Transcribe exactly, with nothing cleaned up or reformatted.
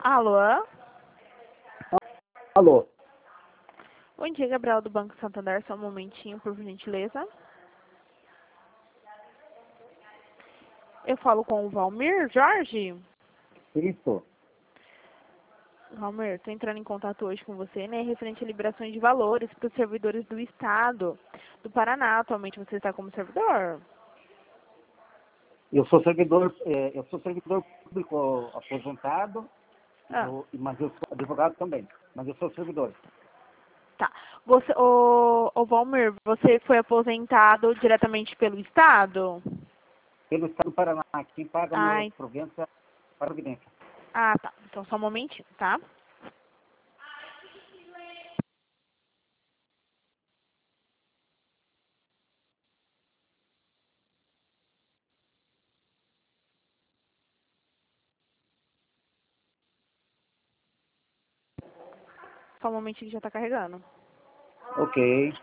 Alô? Alô? Bom dia, Gabriel do Banco Santander. Só um momentinho, por gentileza. Eu falo com o Valmir Jorge? Isso. Valmir, estou entrando em contato hoje com você, né, referente a liberações de valores para os servidores do Estado do Paraná. Atualmente você está como servidor? Eu sou servidor, é, eu sou servidor público aposentado, Ah, eu- mas eu sou advogado também, mas eu sou servidor. tá. Você, ô, ô Valmir, você foi aposentado diretamente pelo Estado? Pelo Estado do Paraná, quem paga meus Ai, proventos é a Providência. ah, tá. Então só um momentinho, tá? Só um momentinho que já está carregando. Ok.